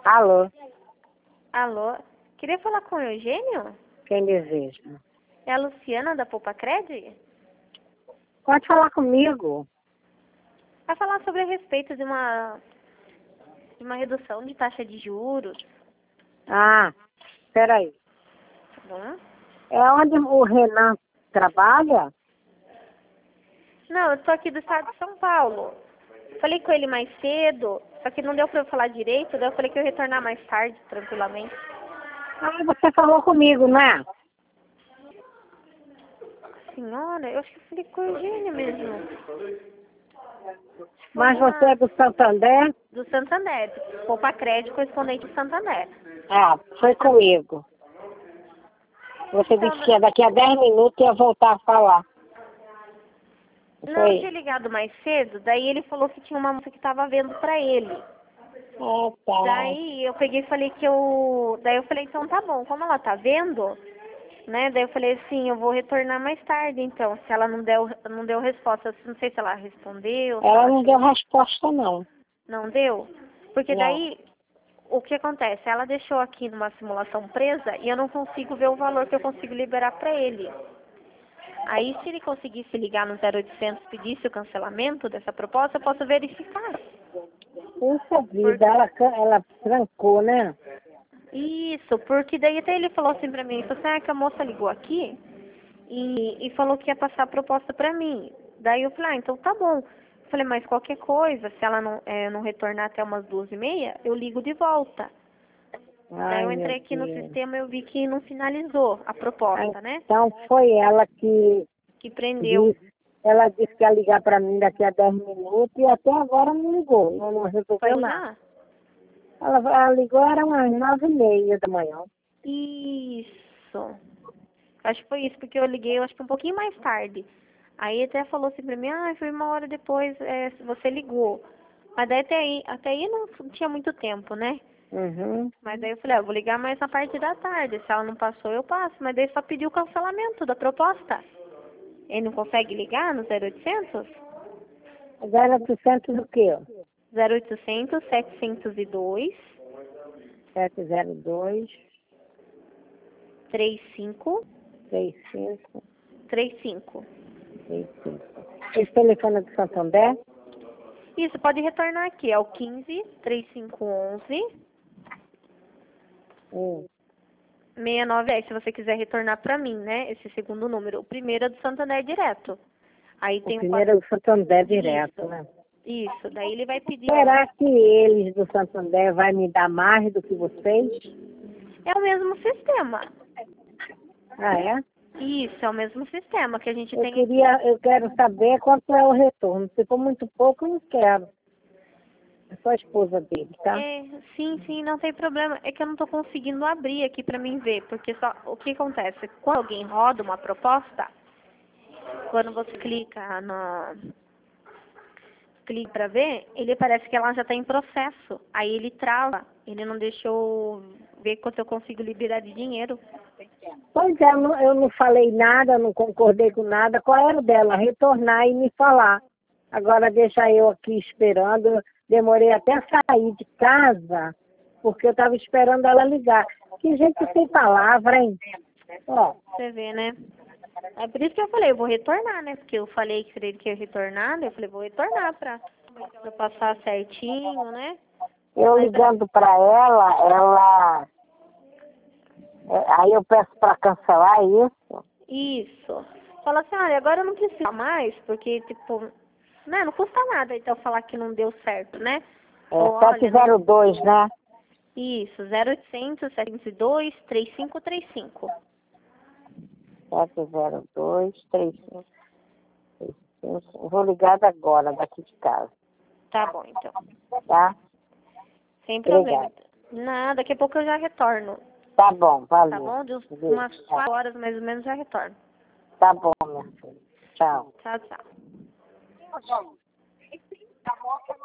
Alô, Alô? Queria falar com o Eugênio? quem deseja? É a Luciana da Poupa Cred? Pode falar comigo. Vai falar sobre a respeito de uma redução de taxa de juros, Ah, peraí. tá bom? É onde o Renan trabalha? Não, eu tô aqui do estado de São Paulo. Falei com ele mais cedo, só que não deu pra eu falar direito, daí eu falei que eu ia retornar mais tarde, tranquilamente. Ah, você falou comigo, né? Senhora, eu acho que eu falei com o Eugênio mesmo. Mas você é do Santander? Do Santander, Poupa Cred, correspondente do Santander. Ah, foi comigo. Você Então, disse que daqui a 10 minutos ia voltar a falar. não, eu tinha ligado mais cedo, daí ele falou que tinha uma moça que tava vendo pra ele. Ah, tá. Daí eu peguei e falei daí eu falei, então tá bom, como ela tá vendo, né? Daí eu falei assim, eu vou retornar mais tarde, então, se ela não deu resposta, não sei se ela respondeu, se Ela ela não deu resposta, não. não deu, porque Não. daí o que acontece? Ela deixou aqui numa simulação presa e eu não consigo ver o valor que eu consigo liberar pra ele. Aí se ele conseguisse ligar no 0800 e pedisse o cancelamento dessa proposta, eu posso verificar. Puxa vida, ela trancou, né? Isso, porque daí até ele falou assim pra mim, ele falou assim, que a moça ligou aqui e falou que ia passar a proposta pra mim. Daí eu falei, então tá bom. Eu falei, mas qualquer coisa, se ela não retornar até umas 2h30, eu ligo de volta. Daí Ai, eu meu entrei aqui no Deus. sistema e eu vi que não finalizou a proposta, né? Então foi ela que Que prendeu. ela disse que ia ligar para mim daqui a 10 minutos e até agora não ligou, não Foi resolveu nada. ligar? Ela ligou, era umas 9h30 da manhã. Isso. Acho que foi isso, porque eu liguei, eu acho que um pouquinho mais tarde. Aí até falou assim pra mim, foi 1 hora depois, você ligou. Mas daí até aí não tinha muito tempo, né? Uhum. Mas daí eu falei, eu vou ligar mais na parte da tarde. Se ela não passou, eu passo. Mas daí só pediu o cancelamento da proposta. Ele não consegue ligar no 0800? 0800 do quê? 0800 702 702 35 35 35. 35. Esse telefone é do Santander? Isso, pode retornar aqui. É o 15 3511 6910, se você quiser retornar para mim, né? Esse segundo número. O primeiro é do Santander direto. Aí O tem primeiro é do Santander direto, Isso. né? Isso, daí ele vai pedir. Será que eles do Santander vai me dar mais do que vocês? É o mesmo sistema. Ah, é? Isso, é o mesmo sistema que a gente tem aqui. Eu quero saber quanto é o retorno. Se for muito pouco, eu não quero. É só a esposa dele, tá? Sim, não tem problema. É que eu não tô conseguindo abrir aqui para mim ver, porque só o que acontece? Quando alguém roda uma proposta, quando você clica para ver, ele parece que ela já está em processo. Aí ele trava. Ele não deixou ver quanto eu consigo liberar de dinheiro. Pois é, eu não falei nada, não concordei com nada. Qual era o dela? Retornar e me falar. Agora deixa eu aqui esperando. Demorei até a sair de casa, porque eu estava esperando ela ligar. Que gente sem palavra, hein? Ó, Você vê, né? É por isso que eu falei, eu vou retornar, né? Porque eu falei que ele que ia retornar, daí eu falei, vou retornar pra passar certinho, né? eu Mas ligando para ela. Aí eu peço para cancelar isso. isso. Fala assim, olha, agora eu não preciso mais, porque, tipo, né, não custa nada então falar que não deu certo, né? Ou, olha, 702, né? isso, 0800 702 3535. 702 3535. Vou ligar agora, daqui de casa, Tá bom, então. tá? Sem Obrigada. problema. Nada, daqui a pouco eu já retorno. Tá bom, Tá valeu. bom? De Beijo, umas tchau. 4 horas mais ou menos já retorno. Tá bom, minha filha. Tchau. Tchau, tchau.